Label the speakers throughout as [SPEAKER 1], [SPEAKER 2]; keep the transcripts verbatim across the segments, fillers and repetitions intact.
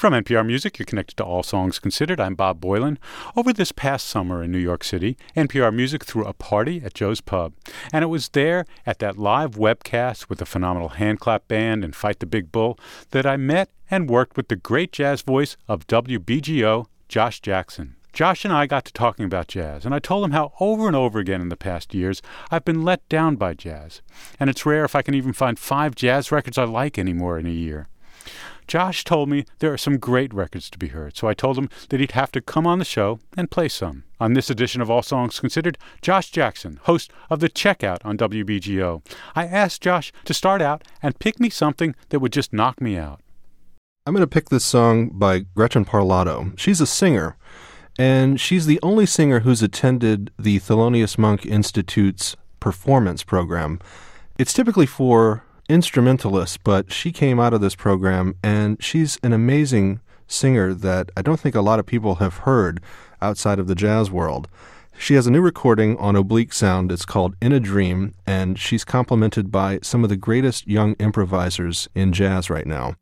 [SPEAKER 1] From N P R Music, you're connected to All Songs Considered. I'm Bob Boylan. Over this past summer in New York City, N P R Music threw a party at Joe's Pub. And it was there at that live webcast with the phenomenal Handclap Band and Fight the Big Bull that I met and worked with the great jazz voice of W B G O, Josh Jackson. Josh and I got to talking about jazz, and I told him how over and over again in the past years I've been let down by jazz. And it's rare if I can even find five jazz records I like anymore in a year. Josh told me there are some great records to be heard, so I told him that he'd have to come on the show and play some. On this edition of All Songs Considered, Josh Jackson, host of The Checkout on W B G O. I asked Josh to start out and pick me something that would just knock me out.
[SPEAKER 2] I'm going to pick this song by Gretchen Parlato. She's a singer, and she's the only singer who's attended the Thelonious Monk Institute's performance program. It's typically for instrumentalist, but she came out of this program, and she's an amazing singer that I don't think a lot of people have heard outside of the jazz world. She has a new recording on Oblique Sound. It's called In a Dream, and she's complimented by some of the greatest young improvisers in jazz right now.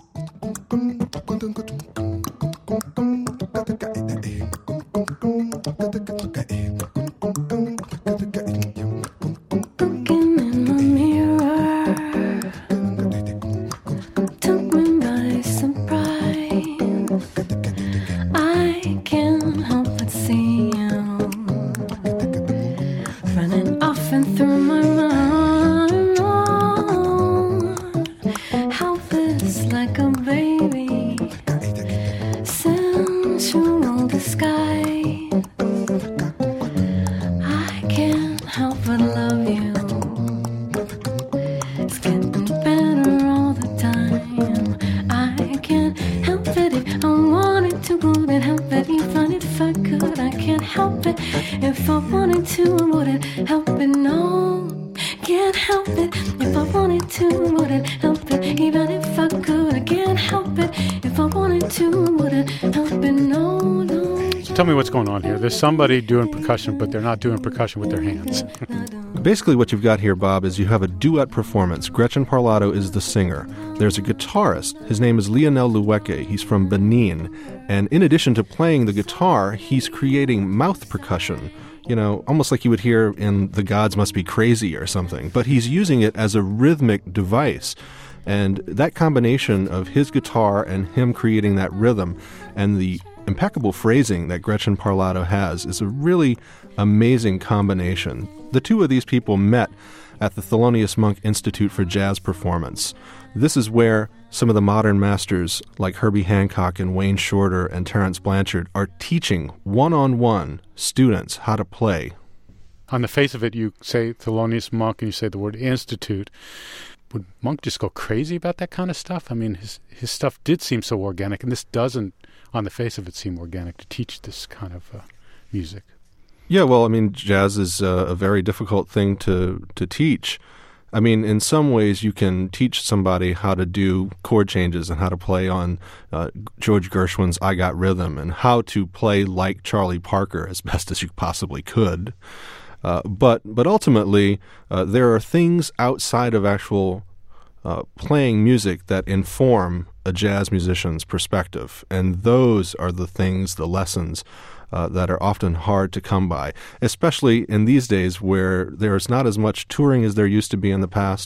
[SPEAKER 1] Tell me what's going on here. There's somebody doing percussion, but they're not doing percussion with their hands.
[SPEAKER 2] Basically what you've got here, Bob, is you have a duet performance. Gretchen Parlato is the singer. There's a guitarist. His name is Lionel Lueke. He's from Benin. And in addition to playing the guitar, he's creating mouth percussion. You know, almost like you would hear in The Gods Must Be Crazy or something. But he's using it as a rhythmic device. And that combination of his guitar and him creating that rhythm and the impeccable phrasing that Gretchen Parlato has is a really amazing combination. The two of these people met at the Thelonious Monk Institute for Jazz Performance. This is where some of the modern masters like Herbie Hancock and Wayne Shorter and Terence Blanchard are teaching one-on-one students how to play.
[SPEAKER 1] On the face of it, you say Thelonious Monk and you say the word institute. Would Monk just go crazy about that kind of stuff? I mean, his his stuff did seem so organic, and this doesn't, on the face of it, seem organic to teach this kind of uh, music.
[SPEAKER 2] Yeah, well, I mean, jazz is uh, a very difficult thing to, to teach. I mean, in some ways, you can teach somebody how to do chord changes and how to play on uh, George Gershwin's I Got Rhythm and how to play like Charlie Parker as best as you possibly could. Uh, but but ultimately, uh, there are things outside of actual uh, playing music that inform a jazz musician's perspective, and those are the things, the lessons uh, that are often hard to come by, especially in these days where there's not as much touring as there used to be in the past,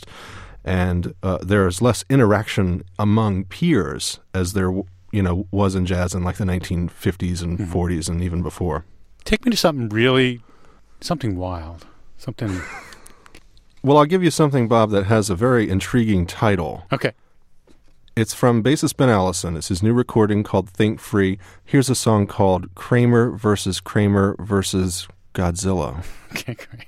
[SPEAKER 2] and uh, there's less interaction among peers as there you know was in jazz in like the nineteen fifties and mm-hmm. forties and even before.
[SPEAKER 1] Take me to something really... Something wild. Something...
[SPEAKER 2] Well, I'll give you something, Bob, that has a very intriguing title.
[SPEAKER 1] Okay.
[SPEAKER 2] It's from bassist Ben Allison. It's his new recording called Think Free. Here's a song called Kramer versus Kramer versus Godzilla.
[SPEAKER 1] Okay, great.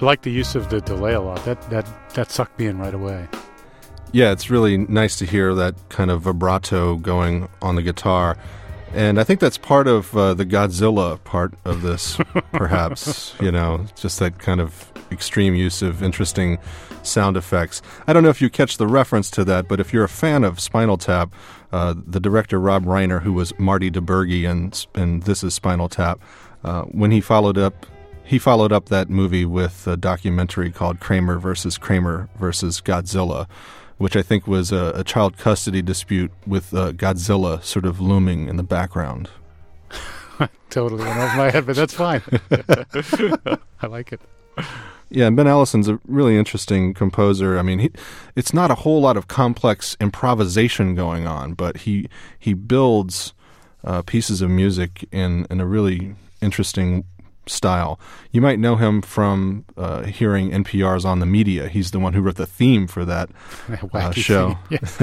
[SPEAKER 1] I like the use of the delay a lot. That that that sucked me in right away.
[SPEAKER 2] Yeah, it's really nice to hear that kind of vibrato going on the guitar. And I think that's part of uh, the Godzilla part of this, perhaps, you know, just that kind of extreme use of interesting sound effects. I don't know if you catch the reference to that, but if you're a fan of Spinal Tap, uh, the director Rob Reiner, who was Marty DeBurgi in, in This Is Spinal Tap, uh, when he followed up he followed up that movie with a documentary called Kramer versus Kramer versus Godzilla, which I think was a, a child custody dispute with uh, Godzilla sort of looming in the background.
[SPEAKER 1] Totally went over my head, but that's fine. I like it.
[SPEAKER 2] Yeah, and Ben Allison's a really interesting composer. I mean, he, it's not a whole lot of complex improvisation going on, but he he builds uh, pieces of music in, in a really interesting style. You might know him from uh, hearing N P R's On the Media. He's the one who wrote the theme for that uh, show.
[SPEAKER 1] Yes.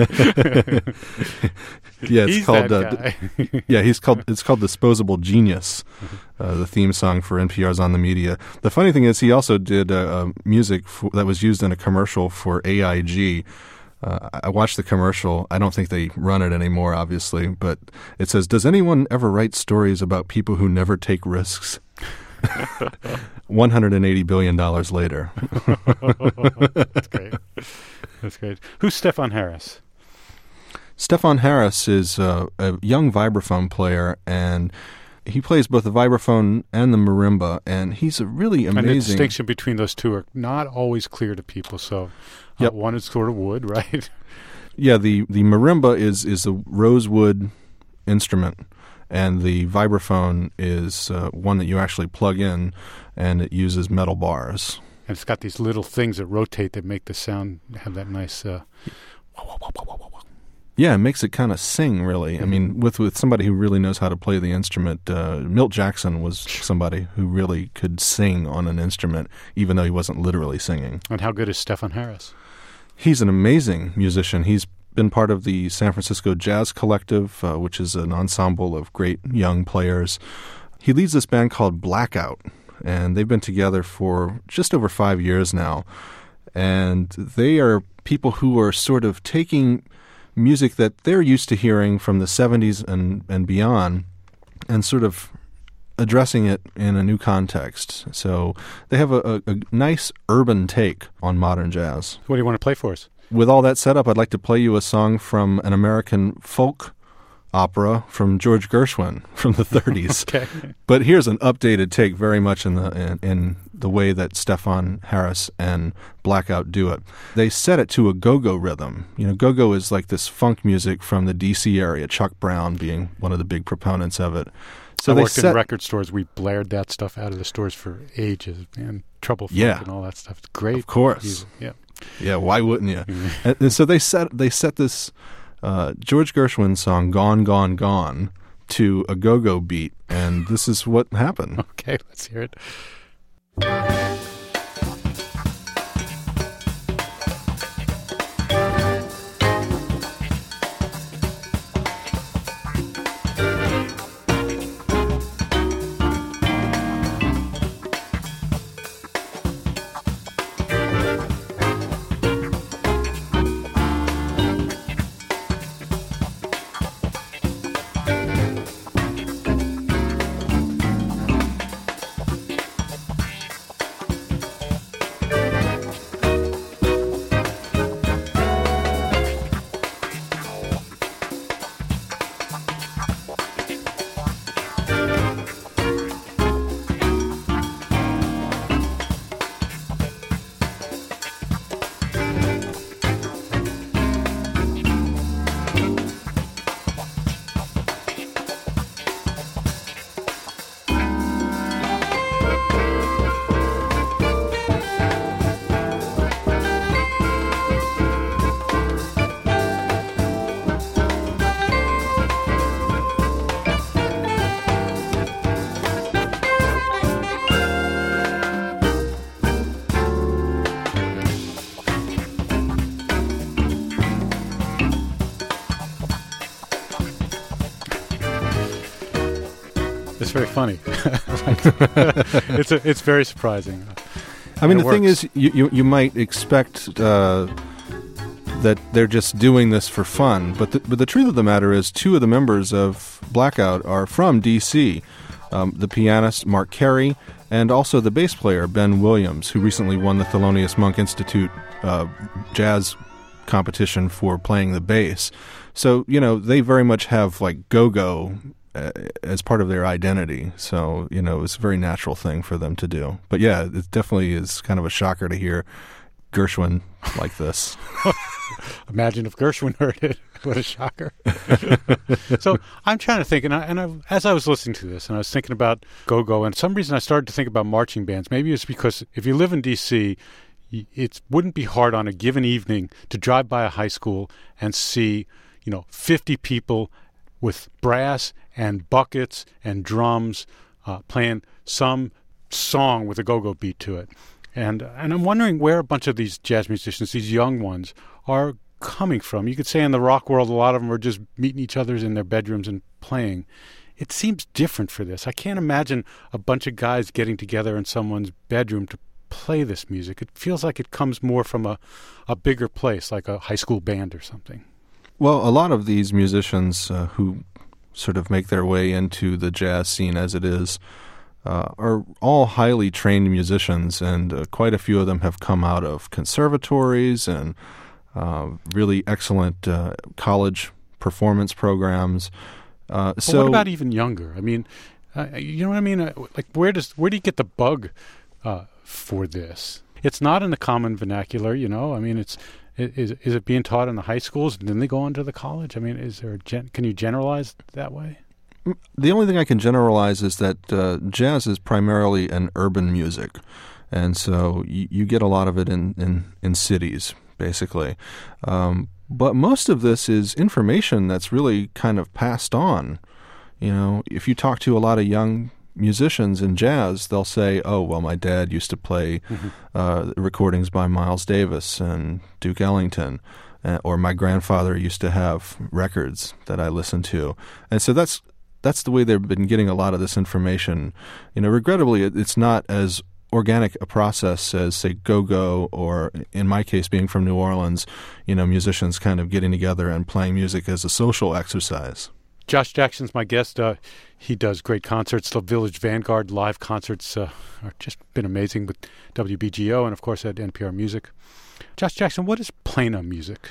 [SPEAKER 2] Yeah, it's
[SPEAKER 1] he's
[SPEAKER 2] called.
[SPEAKER 1] That
[SPEAKER 2] Uh,
[SPEAKER 1] guy.
[SPEAKER 2] yeah, he's called. It's called Disposable Genius, uh, the theme song for N P R's On the Media. The funny thing is, he also did uh, uh, music for, that was used in a commercial for A I G. Uh, I watched the commercial. I don't think they run it anymore, obviously, but it says, "Does anyone ever write stories about people who never take risks?" one hundred eighty billion dollars later.
[SPEAKER 1] That's great. That's great. Who's Stefan Harris?
[SPEAKER 2] Stefan Harris is uh, a young vibraphone player, and he plays both the vibraphone and the marimba, and he's a really amazing...
[SPEAKER 1] And the distinction between those two are not always clear to people, so uh,
[SPEAKER 2] yep.
[SPEAKER 1] one is sort of wood, right?
[SPEAKER 2] Yeah, the, the marimba is, is a rosewood instrument, and the vibraphone is uh, one that you actually plug in, and it uses metal bars.
[SPEAKER 1] And it's got these little things that rotate that make the sound have that nice... Uh,
[SPEAKER 2] Yeah, it makes it kind of sing, really. Mm-hmm. I mean, with, with somebody who really knows how to play the instrument. Uh, Milt Jackson was somebody who really could sing on an instrument, even though he wasn't literally singing.
[SPEAKER 1] And how good is Stefan Harris?
[SPEAKER 2] He's an amazing musician. He's been part of the San Francisco Jazz Collective, uh, which is an ensemble of great young players. He leads this band called Blackout, and they've been together for just over five years now. And they are people who are sort of taking music that they're used to hearing from the seventies and, and beyond and sort of addressing it in a new context. So they have a, a, a nice urban take on modern jazz.
[SPEAKER 1] What do you want to play for us?
[SPEAKER 2] With all that set up, I'd like to play you a song from an American folk opera from George Gershwin from the thirties.
[SPEAKER 1] Okay.
[SPEAKER 2] But here's an updated take, very much in the in, in the way that Stefan Harris and Blackout do it. They set it to a go-go rhythm. You know, go-go is like this funk music from the D C area, Chuck Brown being one of the big proponents of it. So
[SPEAKER 1] I
[SPEAKER 2] they
[SPEAKER 1] worked
[SPEAKER 2] set,
[SPEAKER 1] in record stores. We blared that stuff out of the stores for ages, man. Trouble Funk
[SPEAKER 2] Yeah.
[SPEAKER 1] and all that stuff. It's great.
[SPEAKER 2] Of course.
[SPEAKER 1] music. Yeah.
[SPEAKER 2] Yeah, why wouldn't you? and, and so they set they set this uh, George Gershwin song, Gone, Gone, Gone, to a go-go beat, and this is what happened.
[SPEAKER 1] Okay, let's hear it. It's very funny. it's a, it's very surprising.
[SPEAKER 2] I mean,
[SPEAKER 1] the
[SPEAKER 2] thing is, you, you, you might expect uh, that they're just doing this for fun, but the, but the truth of the matter is two of the members of Blackout are from D C, um, the pianist Mark Carey and also the bass player Ben Williams, who recently won the Thelonious Monk Institute uh, jazz competition for playing the bass. So, you know, they very much have like go-go uh, as part of their identity. So, you know, it's a very natural thing for them to do. But yeah, it definitely is kind of a shocker to hear Gershwin like this.
[SPEAKER 1] Imagine if Gershwin heard it. What a shocker. So I'm trying to think, and, I, and I, as I was listening to this, and I was thinking about go-go, and for some reason I started to think about marching bands. Maybe it's because if you live in D C, it wouldn't be hard on a given evening to drive by a high school and see, you know, fifty people with brass and buckets and drums uh, playing some song with a go-go beat to it. And and I'm wondering where a bunch of these jazz musicians, these young ones, are coming from. You could say in the rock world, a lot of them are just meeting each other in their bedrooms and playing. It seems different for this. I can't imagine a bunch of guys getting together in someone's bedroom to play this music. It feels like it comes more from a, a bigger place, like a high school band or something.
[SPEAKER 2] Well, a lot of these musicians uh, who sort of make their way into the jazz scene as it is uh, are all highly trained musicians, and uh, quite a few of them have come out of conservatories and uh, really excellent uh, college performance programs. Uh,
[SPEAKER 1] well,
[SPEAKER 2] so,
[SPEAKER 1] what about even younger? I mean, uh, you know what I mean? Uh, like, where does where do you get the bug uh, for this? It's not in the common vernacular, you know. I mean, it's is is it being taught in the high schools and then they go on to the college? I mean, is there a gen- can you generalize that way?
[SPEAKER 2] The only thing I can generalize is that uh, jazz is primarily an urban music, and so you, you get a lot of it in, in, in cities, basically. Um, but most of this is information that's really kind of passed on. You know, if you talk to a lot of young musicians in jazz, they'll say, oh, well, my dad used to play mm-hmm. uh, recordings by Miles Davis and Duke Ellington, uh, or my grandfather used to have records that I listened to. And so that's that's the way they've been getting a lot of this information. You know, regrettably, it, it's not as organic a process as, say, go-go, or in my case, being from New Orleans, you know, musicians kind of getting together and playing music as a social exercise.
[SPEAKER 1] Josh Jackson's my guest. Uh, he does great concerts. The Village Vanguard live concerts uh, are just been amazing with W B G O and, of course, at N P R Music. Josh Jackson, what is plena music?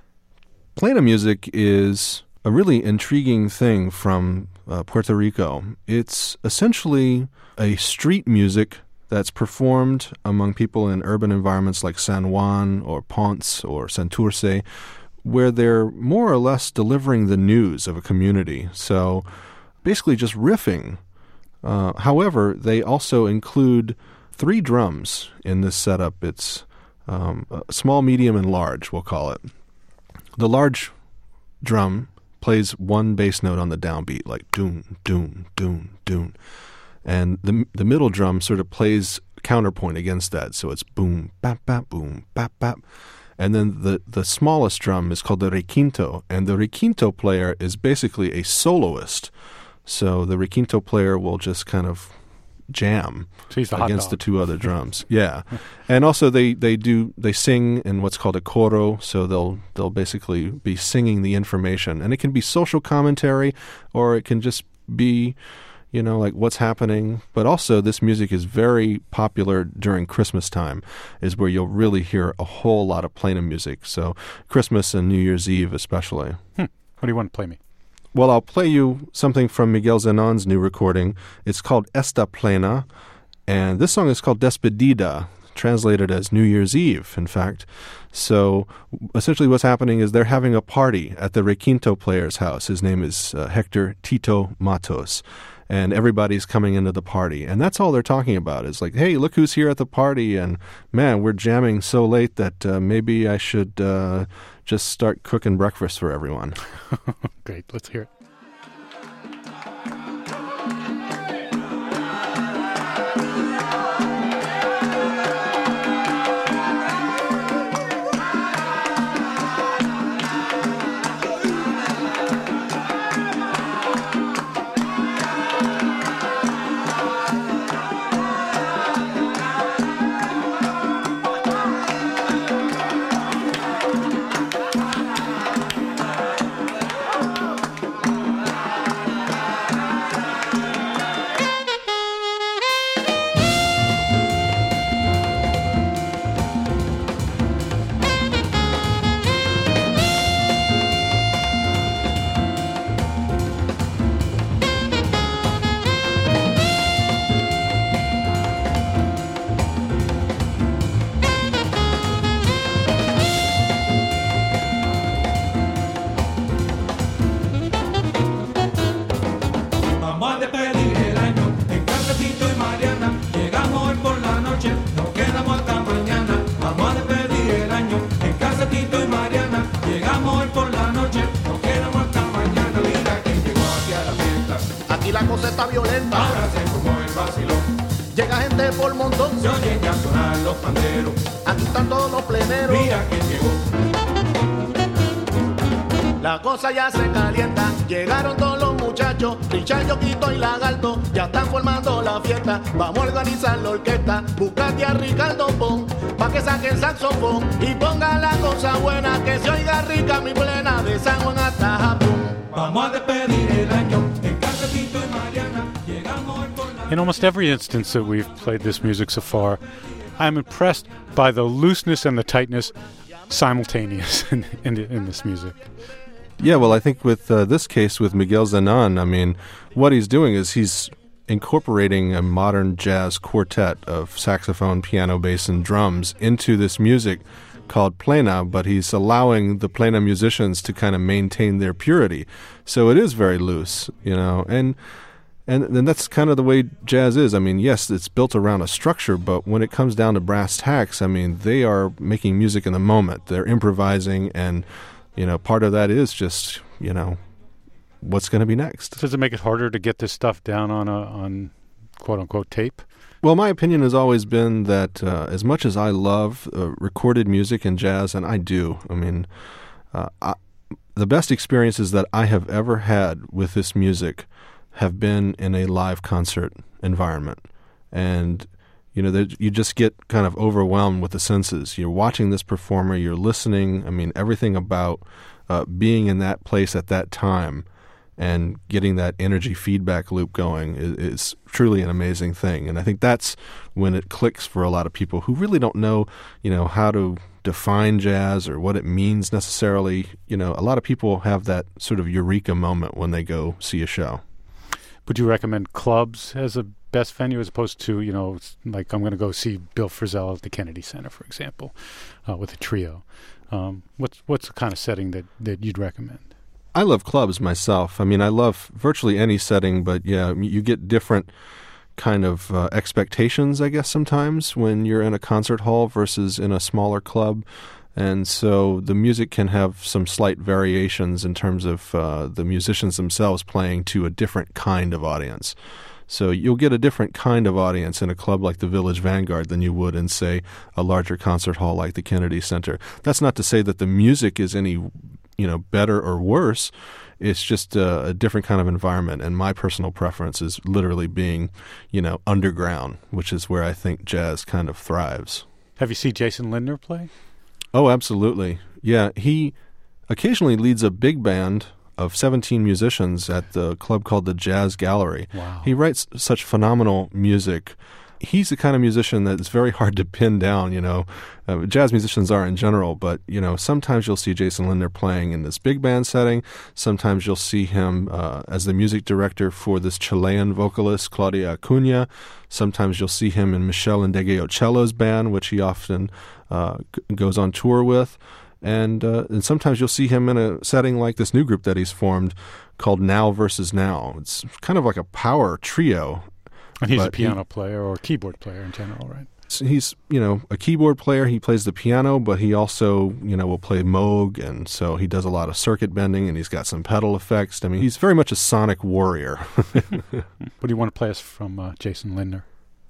[SPEAKER 2] Plena music is a really intriguing thing from uh, Puerto Rico. It's essentially a street music that's performed among people in urban environments like San Juan or Ponce or Santurce, where they're more or less delivering the news of a community. So basically just riffing. Uh, however, they also include three drums in this setup. It's um, small, medium, and large, we'll call it. The large drum plays one bass note on the downbeat, like doon, doon, doon, doon. And the the middle drum sort of plays counterpoint against that. So it's boom, bap, bap, boom, bap, bap. And then the, the smallest drum is called the requinto, and the requinto player is basically a soloist. So the requinto player will just kind of jam
[SPEAKER 1] so he's the
[SPEAKER 2] against
[SPEAKER 1] hot
[SPEAKER 2] the two other drums. Yeah. And also they, they do they sing in what's called a coro, so they'll they'll basically be singing the information. And it can be social commentary, or it can just be, you know, like what's happening. But also this music is very popular during Christmas time, is where you'll really hear a whole lot of plena music. So Christmas and New Year's Eve especially.
[SPEAKER 1] Hmm. What do you want to play me?
[SPEAKER 2] Well, I'll play you something from Miguel Zenon's new recording. It's called Esta Plena, and this song is called Despedida, translated as New Year's Eve, in fact. So essentially what's happening is they're having a party at the requinto player's house. His name is uh, Hector Tito Matos. And everybody's coming into the party. And that's all they're talking about is like, hey, look who's here at the party. And, man, we're jamming so late that uh, maybe I should uh, just start cooking breakfast for everyone.
[SPEAKER 1] Great. Let's hear it.
[SPEAKER 3] gente por montón.
[SPEAKER 4] Se oyen ya sonar los panderos.
[SPEAKER 3] Aquí están todos los pleneros.
[SPEAKER 4] Mira quién llegó.
[SPEAKER 3] La cosa ya se calienta, llegaron todos los muchachos, Richard, Yoquito y Lagarto, ya están formando la fiesta, vamos a organizar la orquesta, búscate a Ricardo Pon, pa' que saque el saxofón, y ponga la cosa buena, que se oiga rica mi plena, de San Juan hasta Japón.
[SPEAKER 4] Vamos a despedir el año, en Carpetito y Mariana, llegamos por la...
[SPEAKER 1] In almost every instance that we've played this music so far, I'm impressed by the looseness and the tightness simultaneous in, in, in this music.
[SPEAKER 2] Yeah, well, I think with uh, this case with Miguel Zenon, I mean, what he's doing is he's incorporating a modern jazz quartet of saxophone, piano, bass, and drums into this music called plena, but he's allowing the plena musicians to kind of maintain their purity. So it is very loose, you know, and and then that's kind of the way jazz is. I mean, yes, it's built around a structure, but when it comes down to brass tacks, I mean, they are making music in the moment. They're improvising, and you know, part of that is just, you know, what's going to be next.
[SPEAKER 1] Does it make it harder to get this stuff down on a on quote unquote tape?
[SPEAKER 2] Well, my opinion has always been that uh, as much as I love uh, recorded music and jazz, and I do, I mean, uh, I, the best experiences that I have ever had with this music have been in a live concert environment. And you know, you just get kind of overwhelmed with the senses. You're watching this performer, you're listening. I mean, everything about uh, being in that place at that time and getting that energy feedback loop going is, is truly an amazing thing. And I think that's when it clicks for a lot of people who really don't know, you know, how to define jazz or what it means necessarily. You know, a lot of people have that sort of eureka moment when they go see a show.
[SPEAKER 1] Would you recommend clubs as a best venue as opposed to, you know, like I'm going to go see Bill Frisell at the Kennedy Center, for example, uh, with a trio? Um, what's what's the kind of setting that, that you'd recommend?
[SPEAKER 2] I love clubs myself. I mean, I love virtually any setting, but yeah, you get different kind of uh, expectations, I guess, sometimes when you're in a concert hall versus in a smaller club. And so the music can have some slight variations in terms of uh, the musicians themselves playing to a different kind of audience. So you'll get a different kind of audience in a club like the Village Vanguard than you would in, say, a larger concert hall like the Kennedy Center. That's not to say that the music is any, you know, better or worse. It's just a, a different kind of environment. And my personal preference is literally being, you know, underground, which is where I think jazz kind of thrives.
[SPEAKER 1] Have you seen Jason Lindner play?
[SPEAKER 2] Oh, absolutely. Yeah, he occasionally leads a big band of seventeen musicians at the club called the Jazz Gallery.
[SPEAKER 1] Wow.
[SPEAKER 2] He writes such phenomenal music. He's the kind of musician that's very hard to pin down, you know. Uh, jazz musicians are in general, but, you know, sometimes you'll see Jason Lindner playing in this big band setting. Sometimes you'll see him uh, as the music director for this Chilean vocalist, Claudia Acuna. Sometimes you'll see him in Michelle Ndegeocello's band, which he often uh, g- goes on tour with. And uh, and sometimes you'll see him in a setting like this new group that he's formed called Now Versus Now. It's kind of like a power trio.
[SPEAKER 1] And he's a
[SPEAKER 2] But
[SPEAKER 1] piano
[SPEAKER 2] he-
[SPEAKER 1] player or keyboard player in general, right?
[SPEAKER 2] So he's, you know, a keyboard player. He plays the piano, but he also, you know, will play Moog, and so he does a lot of circuit bending, and he's got some pedal effects. I mean, he's very much a sonic warrior.
[SPEAKER 1] What do you want to play us from uh, Jason Lindner?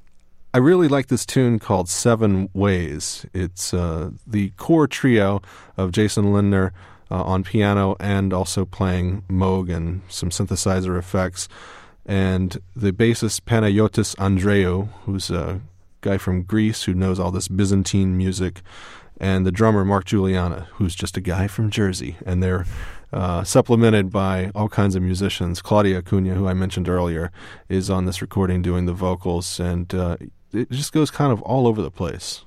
[SPEAKER 2] I really like this tune called Seven Ways. It's uh, the core trio of Jason Lindner uh, on piano and also playing Moog and some synthesizer effects. And the bassist Panayotis Andreou, who's a guy from Greece who knows all this Byzantine music, and the drummer Mark Juliana, who's just a guy from Jersey. And they're uh, supplemented by all kinds of musicians. Claudia Acuna, who I mentioned earlier, is on this recording doing the vocals, and uh, it just goes kind of all over the place.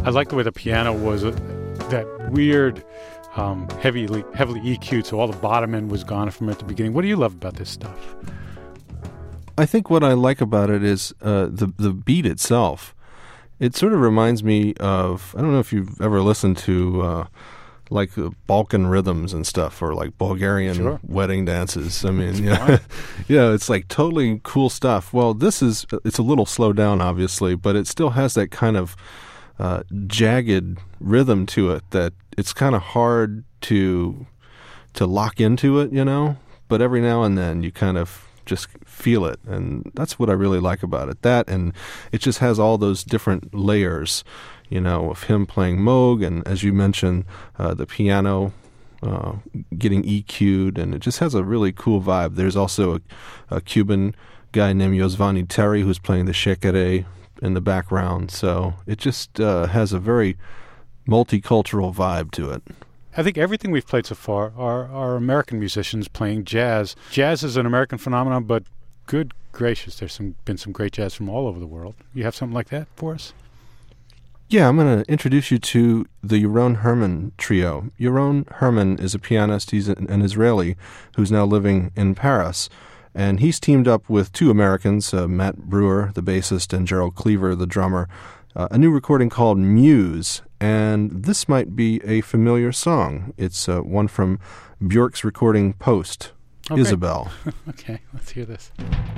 [SPEAKER 1] I like the way the piano was uh, that weird, um, heavily, heavily E Q'd, so all the bottom end was gone from at the beginning. What do you love about this stuff?
[SPEAKER 2] I think what I like about it is uh, the the beat itself. It sort of reminds me of, I don't know if you've ever listened to uh, like uh, Balkan rhythms and stuff, or like Bulgarian
[SPEAKER 1] Sure.
[SPEAKER 2] wedding dances. I mean, yeah, yeah, it's like totally cool stuff. Well, this is, it's a little slowed down, obviously, but it still has that kind of uh, jagged rhythm to it that it's kind of hard to to lock into it, you know. But every now and then you kind of just feel it, and that's what I really like about it. That, and it just has all those different layers, you know, of him playing Moog, and as you mentioned, uh, the piano uh, getting E Q'd, and it just has a really cool vibe. There's also a, a Cuban guy named Yosvani Terry who's playing the shekere in the background, so it just uh, has a very multicultural vibe to it.
[SPEAKER 1] I think everything we've played so far are, are American musicians playing jazz. Jazz is an American phenomenon, but good gracious, there's some been some great jazz from all over the world. You have something like that for us?
[SPEAKER 2] Yeah, I'm going to introduce you to the Yaron Herman Trio. Yaron Herman is a pianist. He's an, an Israeli who's now living in Paris. And he's teamed up with two Americans, uh, Matt Brewer, the bassist, and Gerald Cleaver, the drummer, uh, a new recording called Muse. And this might be a familiar song. It's uh, one from Björk's recording Post,
[SPEAKER 1] Okay.
[SPEAKER 2] Isabel.
[SPEAKER 1] Okay, let's hear this.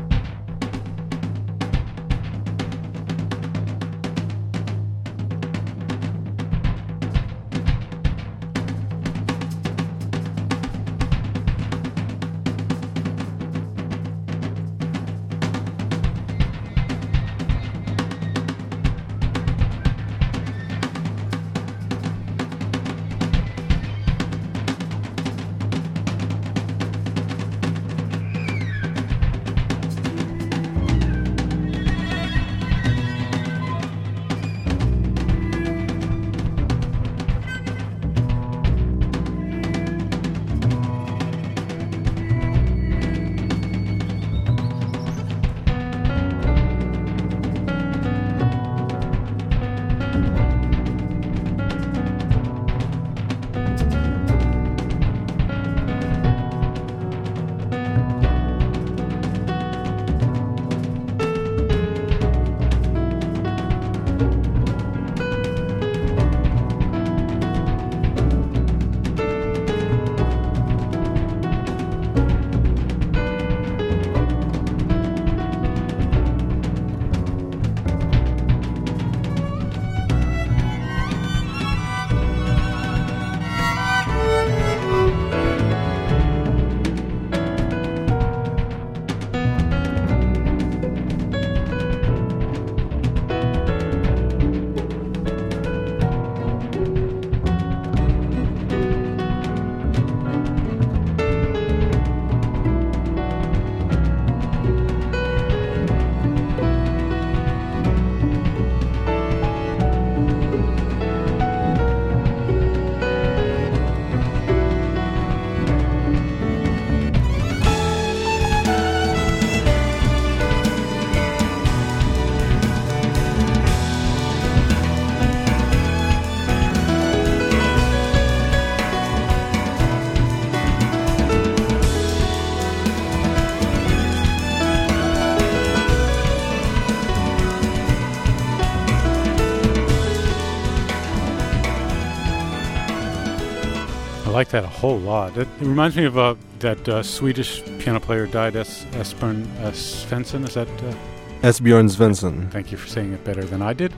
[SPEAKER 1] I like that a whole lot. It, it reminds me of uh, that uh, Swedish piano player died, Es- Esbjörn uh, Svensson. Is that? Uh,
[SPEAKER 2] Esbjörn Svensson.
[SPEAKER 1] Thank you for saying it better than I did.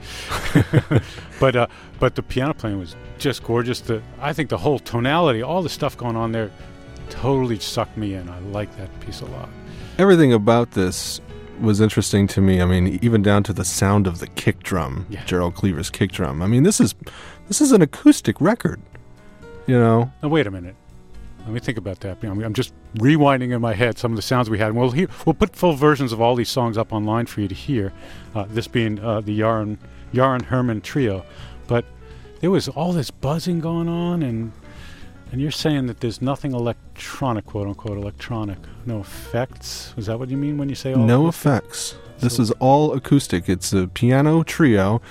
[SPEAKER 1] but uh, but the piano playing was just gorgeous. The I think the whole tonality, all the stuff going on there, totally sucked me in. I like that piece a lot.
[SPEAKER 2] Everything about this was interesting to me. I mean, even down to the sound of the kick drum,
[SPEAKER 1] Yeah.
[SPEAKER 2] Gerald Cleaver's kick drum. I mean, this is this is an acoustic record, you know.
[SPEAKER 1] Now wait a minute. Let me think about that. You know, I'm just rewinding in my head some of the sounds we had. And we'll hear, we'll put full versions of all these songs up online for you to hear. Uh, this being uh, the Yaron Yaron Herman Trio, but there was all this buzzing going on, and and you're saying that there's nothing electronic, quote unquote, electronic, no effects. Is that what you mean when you say all
[SPEAKER 2] No
[SPEAKER 1] acoustic?
[SPEAKER 2] effects. This
[SPEAKER 1] So-
[SPEAKER 2] is all acoustic. It's a piano trio,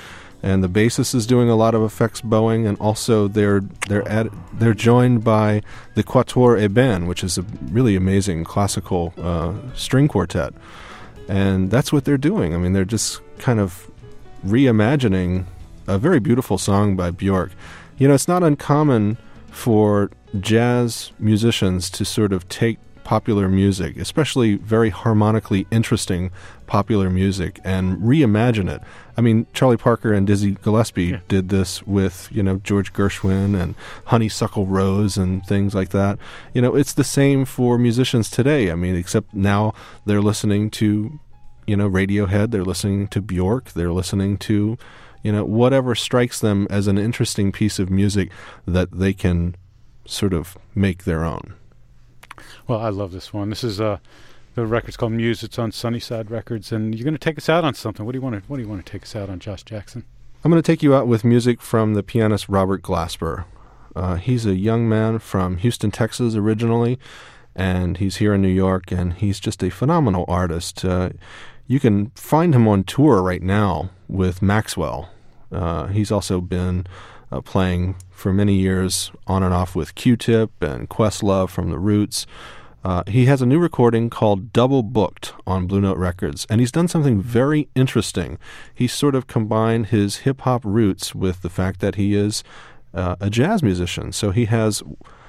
[SPEAKER 2] and the bassist is doing a lot of effects bowing, and also they're they're at, they're joined by the Quatuor Eben, which is a really amazing classical uh, string quartet, and that's what they're doing. I mean, they're just kind of reimagining a very beautiful song by Björk. You know, it's not uncommon for jazz musicians to sort of take popular music, especially very harmonically interesting popular music, and reimagine it. I mean, Charlie Parker and Dizzy Gillespie yeah. did this with, you know, George Gershwin and Honeysuckle Rose and things like that. You know, it's the same for musicians today. I mean, except now they're listening to, you know, Radiohead, they're listening to Björk, they're listening to, you know, whatever strikes them as an interesting piece of music that they can sort of make their own.
[SPEAKER 1] Well, I love this one. This is uh, the record's called Muse. It's on Sunnyside Records, and you're going to take us out on something. What do you want to What do you want to take us out on, Josh Jackson?
[SPEAKER 2] I'm going to take you out with music from the pianist Robert Glasper. Uh, he's a young man from Houston, Texas, originally, and he's here in New York, and he's just a phenomenal artist. Uh, you can find him on tour right now with Maxwell. Uh, he's also been uh, playing for many years on and off with Q-Tip and Questlove from The Roots. Uh, he has a new recording called Double Booked on Blue Note Records, and he's done something very interesting. He's sort of combined his hip-hop roots with the fact that he is uh, a jazz musician. So he has...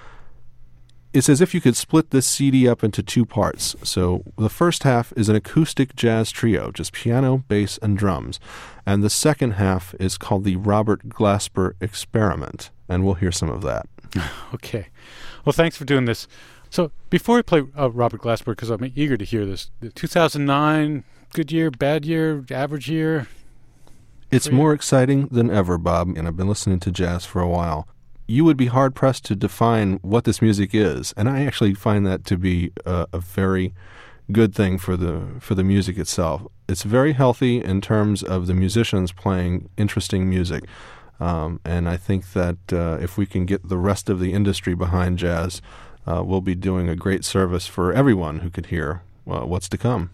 [SPEAKER 2] It's as if you could split this C D up into two parts. So the first half is an acoustic jazz trio, just piano, bass, and drums. And the second half is called the Robert Glasper Experiment, and we'll hear some of that.
[SPEAKER 1] Okay. Well, thanks for doing this. So before we play uh, Robert Glasper, because I'm eager to hear this, two thousand nine, good year, bad year, average year?
[SPEAKER 2] It's more exciting than ever, Bob, and I've been listening to jazz for a while. You would be hard-pressed to define what this music is, and I actually find that to be a, a very good thing for the for the music itself. It's very healthy in terms of the musicians playing interesting music, um, and I think that uh, if we can get the rest of the industry behind jazz, uh, we'll be doing a great service for everyone who could hear uh, what's to come.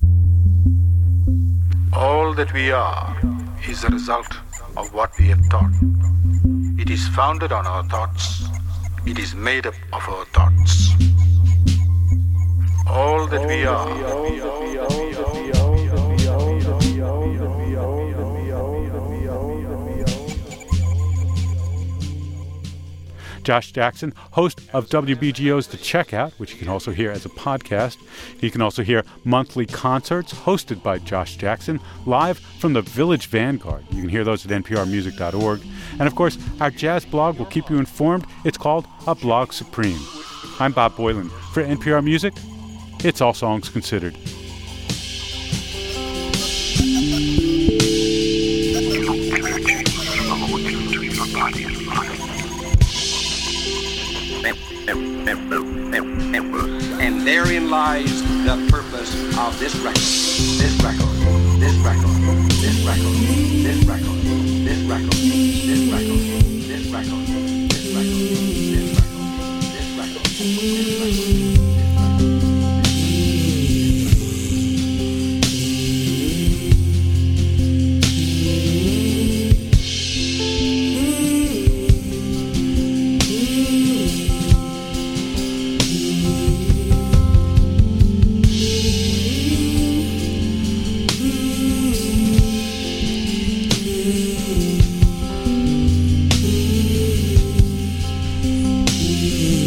[SPEAKER 5] All that we are is a result of what we have taught. It is founded on our thoughts. It is made up of our thoughts. All that we are.
[SPEAKER 1] Josh Jackson, host of W B G O's The Checkout, which you can also hear as a podcast. You can also hear monthly concerts hosted by Josh Jackson live from the Village Vanguard. You can hear those at N P R music dot org. And of course, our jazz blog will keep you informed. It's called A Blog Supreme. I'm Bob Boilen. For N P R Music, it's All Songs Considered.
[SPEAKER 6] And therein lies the purpose of this record, this record, this record, this record, this record, this record, this record, this record, this record, this record, this record, this record.
[SPEAKER 7] Mm-hmm.